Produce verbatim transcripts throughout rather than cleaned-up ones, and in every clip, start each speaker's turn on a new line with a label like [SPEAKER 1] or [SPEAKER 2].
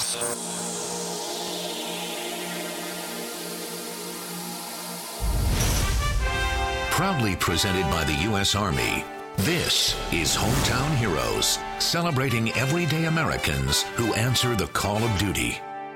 [SPEAKER 1] Proudly presented by the U S Army, this is Hometown Heroes, celebrating everyday Americans who answer the call of duty.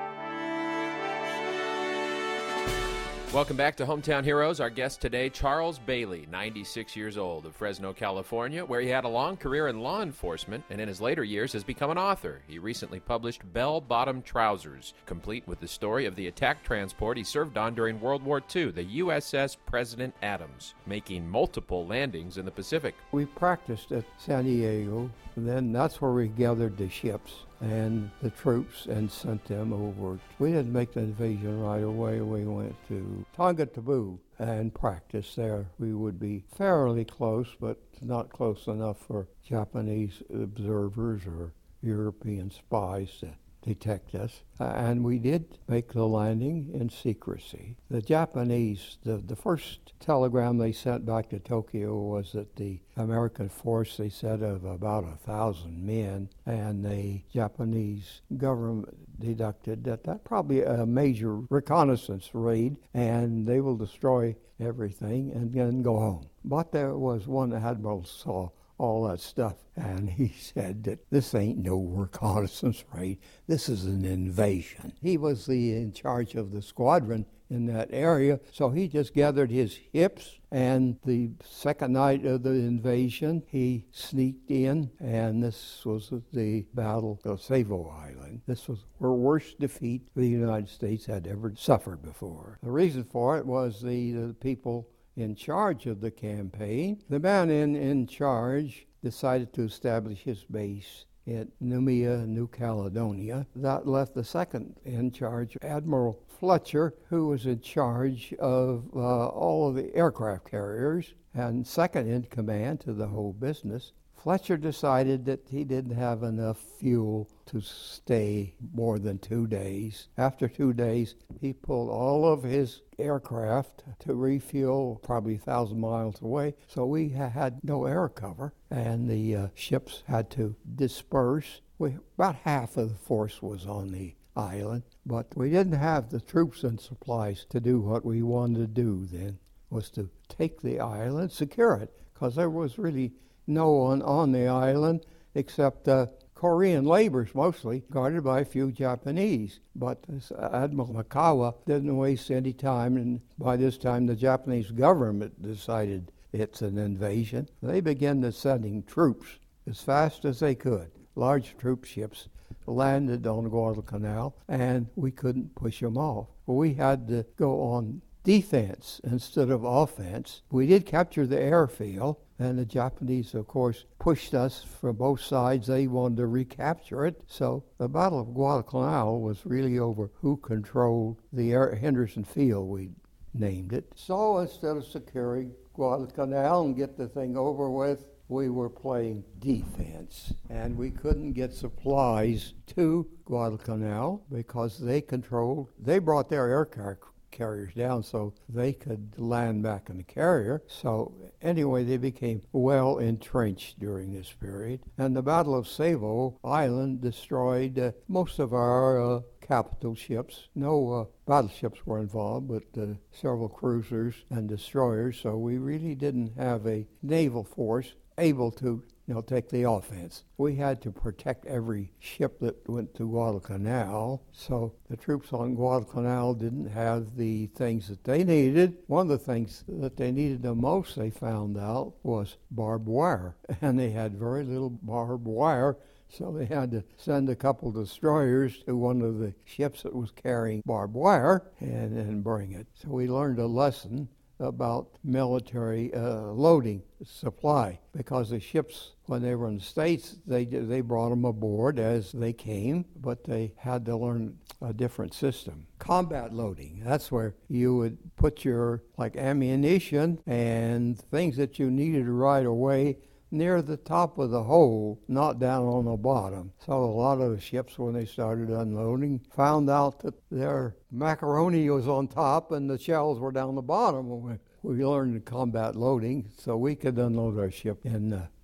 [SPEAKER 2] Welcome back to Hometown Heroes. Our guest today, Charles Bailey, ninety-six years old, of Fresno, California, where he had a long career in law enforcement and in his later years has become an author. He recently published Bell Bottom Trousers, complete with the story of the attack transport he served on during World War Two, the U S S President Adams, making multiple landings in the Pacific.
[SPEAKER 3] We practiced at San Diego, and then that's where we gathered the ships and the troops and sent them over. We didn't make the invasion right away. We went to Tonga Taboo and practiced there. We would be fairly close, but not close enough for Japanese observers or European spies to detect us. Uh, and we did make the landing in secrecy. The Japanese, the, the first telegram they sent back to Tokyo was that the American force, they said, of about a thousand men, and the Japanese government deducted that that probably a major reconnaissance raid, and they will destroy everything and then go home. But there was one admiral saw all that stuff, and he said that this ain't no reconnaissance raid, this is an invasion. He was the in charge of the squadron in that area, so he just gathered his hips, and the second night of the invasion, he sneaked in, and this was the Battle of Savo Island. This was the worst defeat the United States had ever suffered before. The reason for it was the, the people in charge of the campaign. The man in, in charge decided to establish his base at Noumea, New Caledonia. That left the second in charge, Admiral Fletcher, who was in charge of uh, all of the aircraft carriers and second in command to the whole business. Fletcher decided that he didn't have enough fuel to stay more than two days. After two days, he pulled all of his aircraft to refuel probably a thousand miles away, so we ha- had no air cover, and the uh, ships had to disperse. We, about half of the force was on the island, but we didn't have the troops and supplies to do what we wanted to do then, was to take the island, secure it, because there was really no one on the island except uh, Korean laborers mostly, guarded by a few Japanese. But this Admiral Mikawa didn't waste any time, and by this time the Japanese government decided it's an invasion. They began to sending troops as fast as they could. Large troop ships landed on Guadalcanal, and we couldn't push them off. We had to go on defense instead of offense. We did capture the airfield, and the Japanese, of course, pushed us from both sides. They wanted to recapture it. So the Battle of Guadalcanal was really over who controlled the air, Henderson Field, we named it. So instead of securing Guadalcanal and get the thing over with, we were playing defense. And we couldn't get supplies to Guadalcanal because they controlled, they brought their aircraft carriers down so they could land back in the carrier. So anyway, they became well entrenched during this period. And the Battle of Savo Island destroyed uh, most of our uh, capital ships. No uh, battleships were involved, but uh, several cruisers and destroyers. So we really didn't have a naval force able to you know, take the offense. We had to protect every ship that went to Guadalcanal, so the troops on Guadalcanal didn't have the things that they needed. One of the things that they needed the most, they found out, was barbed wire, and they had very little barbed wire, so they had to send a couple destroyers to one of the ships that was carrying barbed wire and, and bring it. So we learned a lesson about military uh, loading supply, because the ships, when they were in the States, they they brought them aboard as they came, but they had to learn a different system. Combat loading, that's where you would put your, like, ammunition and things that you needed right away near the top of the hole, not down on the bottom. So a lot of the ships, when they started unloading, found out that their macaroni was on top and the shells were down the bottom. We learned combat loading so we could unload our ship in uh,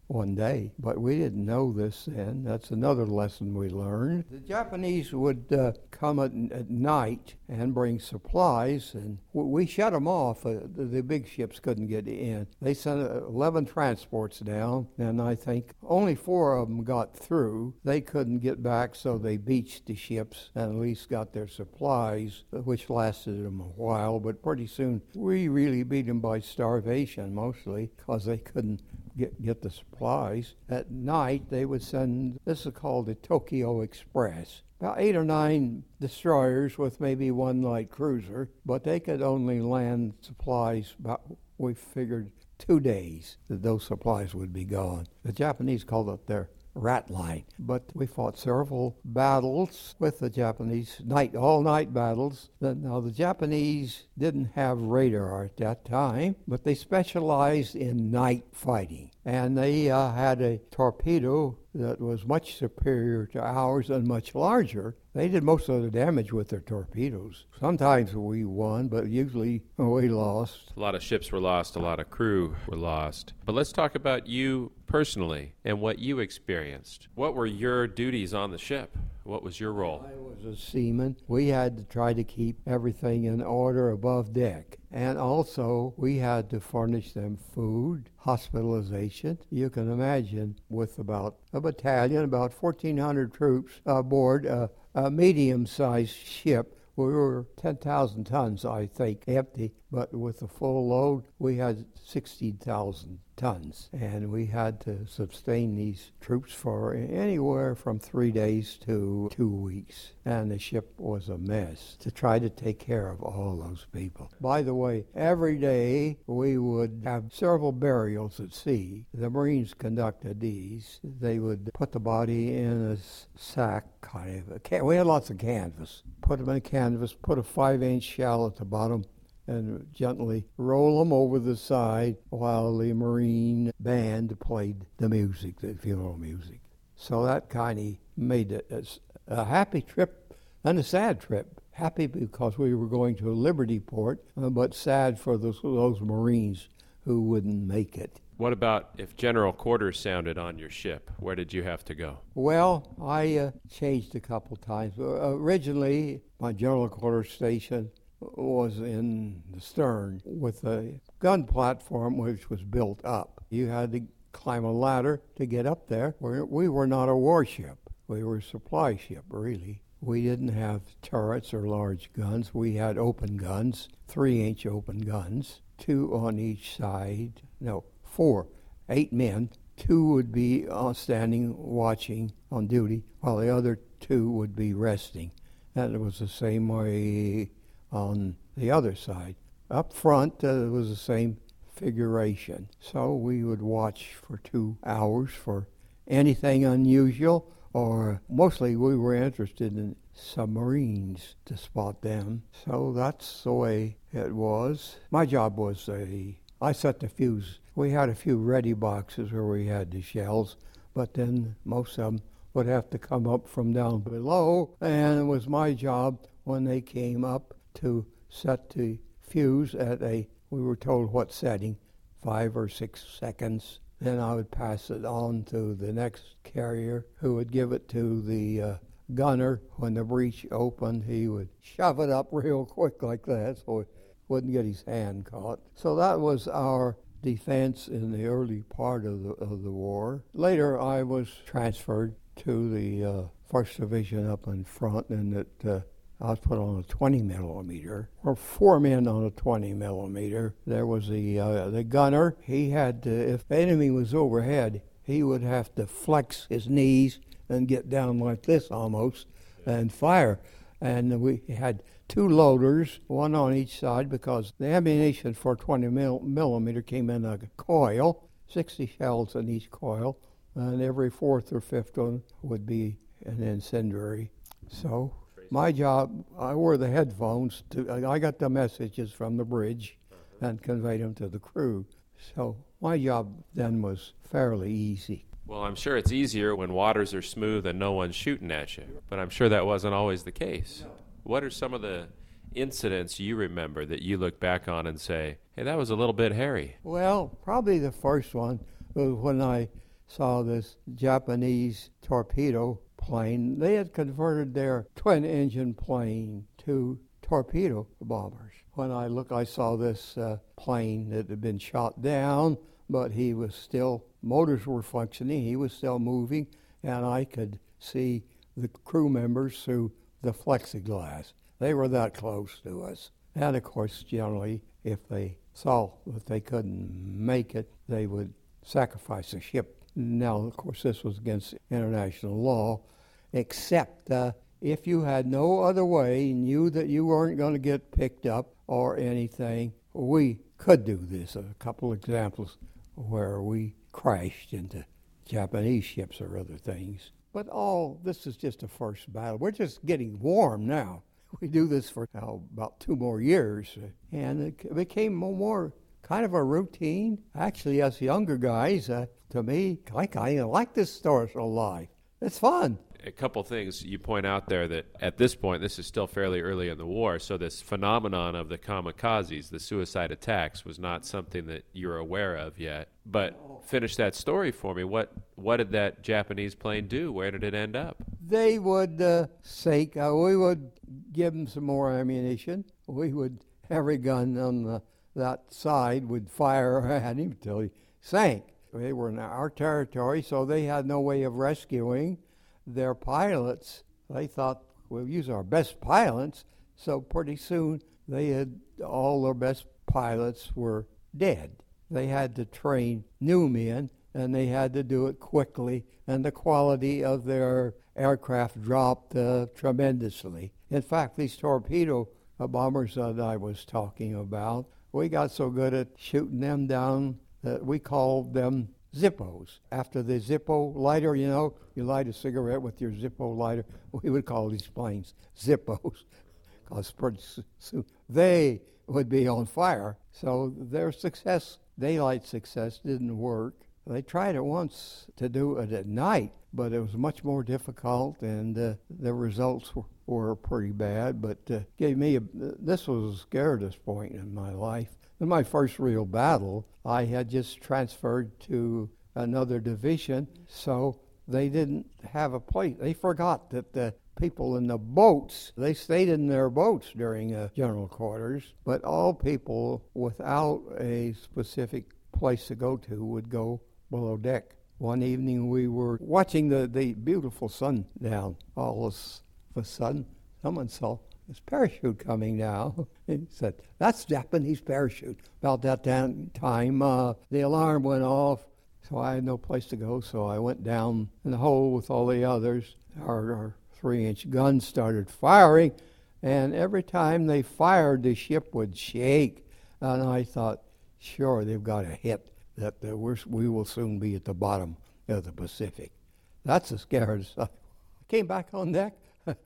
[SPEAKER 3] one day. But we didn't know this then. That's another lesson we learned. The Japanese would uh, come at, at night and bring supplies, and w- we shut them off. Uh, the, the big ships couldn't get in. They sent eleven transports down, and I think only four of them got through. They couldn't get back, so they beached the ships and at least got their supplies, which lasted them a while. But pretty soon, we really beat them by starvation, mostly, because they couldn't Get, get the supplies. At night, they would send, this is called the Tokyo Express, about eight or nine destroyers with maybe one light cruiser, but they could only land supplies about, we figured, two days that those supplies would be gone. The Japanese called it their rat line. But we fought several battles with the Japanese, night, all-night battles. Now, the Japanese didn't have radar at that time, but they specialized in night fighting. And they uh, had a torpedo that was much superior to ours and much larger. They did most of the damage with their torpedoes. Sometimes we won, but usually we lost.
[SPEAKER 2] A lot of ships were lost, a lot of crew were lost. But let's talk about you personally and what you experienced. What were your duties on the ship? What was your role?
[SPEAKER 3] I was a seaman. We had to try to keep everything in order above deck. And also, we had to furnish them food, hospitalization. You can imagine, with about a battalion, about fourteen hundred troops aboard a, a medium-sized ship. We were ten thousand tons, I think, empty, but with a full load, we had sixteen thousand tons. And we had to sustain these troops for anywhere from three days to two weeks. And the ship was a mess to try to take care of all those people. By the way, every day we would have several burials at sea. The Marines conducted these. They would put the body in a sack, kind of. A can- we had lots of canvas. Put them in canvas, put a five-inch shell at the bottom, and gently roll them over the side while the Marine band played the music, the funeral music. So that kind of made it a, a happy trip and a sad trip. Happy because we were going to Libertyport, uh, but sad for those, those Marines who wouldn't make it.
[SPEAKER 2] What about if general quarters sounded on your ship? Where did you have to go?
[SPEAKER 3] Well, I uh, changed a couple times. Uh, originally, my general quarters station was in the stern with a gun platform which was built up. You had to climb a ladder to get up there. We were not a warship. We were a supply ship, really. We didn't have turrets or large guns. We had open guns, three-inch open guns, two on each side. No, four, eight men. Two would be uh, standing watching on duty, while the other two would be resting. And it was the same way on the other side. Up front, uh, it was the same figuration. So we would watch for two hours for anything unusual, or mostly we were interested in submarines to spot them. So that's the way it was. My job was a, I set the fuse. We had a few ready boxes where we had the shells, but then most of them would have to come up from down below, and it was my job when they came up to set the fuse at a, we were told what setting, five or six seconds. Then I would pass it on to the next carrier, who would give it to the uh, gunner. When the breech opened, he would shove it up real quick like that so it wouldn't get his hand caught. So that was our defense in the early part of the, of the war. Later, I was transferred to the uh, first Division up in front, and it uh, I was put on a twenty millimeter, or four men on a twenty millimeter. There was the uh, the gunner. He had to, if the enemy was overhead, he would have to flex his knees and get down like this almost and fire. And we had two loaders, one on each side, because the ammunition for twenty millimeter came in a coil, sixty shells in each coil, and every fourth or fifth one would be an incendiary. So my job, I wore the headphones. To, I got the messages from the bridge and conveyed them to the crew. So my job then was fairly easy.
[SPEAKER 2] Well, I'm sure it's easier when waters are smooth and no one's shooting at you, but I'm sure that wasn't always the case. What are some of the incidents you remember that you look back on and say, hey, that was a little bit hairy?
[SPEAKER 3] Well, probably the first one was when I, saw this Japanese torpedo plane. They had converted their twin-engine plane to torpedo bombers. When I looked, I saw this uh, plane that had been shot down, but he was still, motors were functioning, he was still moving, and I could see the crew members through the plexiglass. They were that close to us. And of course, generally, if they saw that they couldn't make it, they would sacrifice the ship. Now, of course, this was against international law, except uh, if you had no other way, knew that you weren't going to get picked up or anything, we could do this. A couple examples where we crashed into Japanese ships or other things. But all, this is just a first battle. We're just getting warm now. We do this for oh, about two more years, and it became more kind of a routine. Actually, as younger guys, uh, to me, I kind of like this historical life. It's fun.
[SPEAKER 2] A couple things you point out there that at this point, this is still fairly early in the war, so this phenomenon of the kamikazes, the suicide attacks, was not something that you're aware of yet. But finish that story for me. What what did that Japanese plane do? Where did it end up?
[SPEAKER 3] They would uh, sink. Uh, we would give them some more ammunition. We would, every gun on the, that side would fire at him until he sank. They were in our territory, so they had no way of rescuing their pilots. They thought, we'll use our best pilots, so pretty soon they had, all their best pilots were dead. They had to train new men, and they had to do it quickly, and the quality of their aircraft dropped uh, tremendously. In fact, these torpedo bombers that I was talking about, we got so good at shooting them down that we called them Zippos. After the Zippo lighter, you know, you light a cigarette with your Zippo lighter, we would call these planes Zippos, because pretty soon they would be on fire. So their success, daylight success, didn't work. They tried it once to do it at night, but it was much more difficult, and uh, the results were, were pretty bad. But uh, gave me a, this was a scariest point in my life. In my first real battle, I had just transferred to another division, so they didn't have a place. They forgot that the people in the boats, they stayed in their boats during uh, general quarters, but all people without a specific place to go to would go below deck. One evening we were watching the, the beautiful sun down. All of a sudden, someone saw this parachute coming down. He said, that's Japanese parachute. About that time, uh, the alarm went off, so I had no place to go, so I went down in the hole with all the others. Our, our three-inch guns started firing, and every time they fired, the ship would shake. And I thought, sure, they've got a hit, that uh, we're, we will soon be at the bottom of the Pacific. That's the scariest. I came back on deck.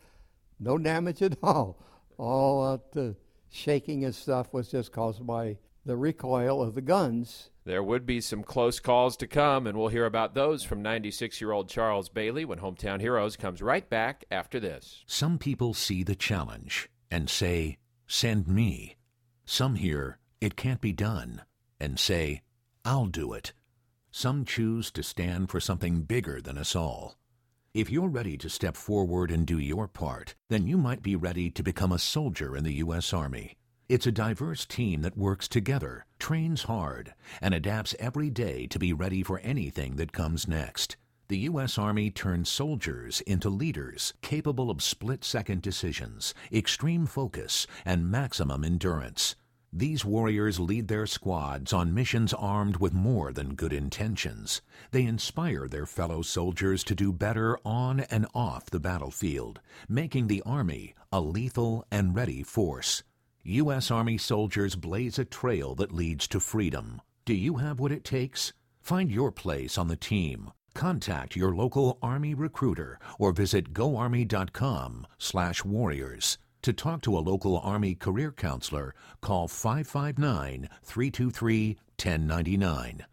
[SPEAKER 3] No damage at all. All uh, the shaking and stuff was just caused by the recoil of the guns.
[SPEAKER 2] There would be some close calls to come, and we'll hear about those from ninety-six-year-old Charles Bailey when Hometown Heroes comes right back after this.
[SPEAKER 1] Some people see the challenge and say, send me. Some hear, it can't be done, and say, I'll do it. Some choose to stand for something bigger than us all. If you're ready to step forward and do your part, then you might be ready to become a soldier in the U S Army. It's a diverse team that works together, trains hard, and adapts every day to be ready for anything that comes next. The U S Army turns soldiers into leaders capable of split-second decisions, extreme focus, and maximum endurance. These warriors lead their squads on missions armed with more than good intentions. They inspire their fellow soldiers to do better on and off the battlefield, making the Army a lethal and ready force. U S Army soldiers blaze a trail that leads to freedom. Do you have what it takes? Find your place on the team. Contact your local Army recruiter or visit go army dot com slash warriors. To talk to a local Army career counselor, call five five nine, three two three, one zero nine nine.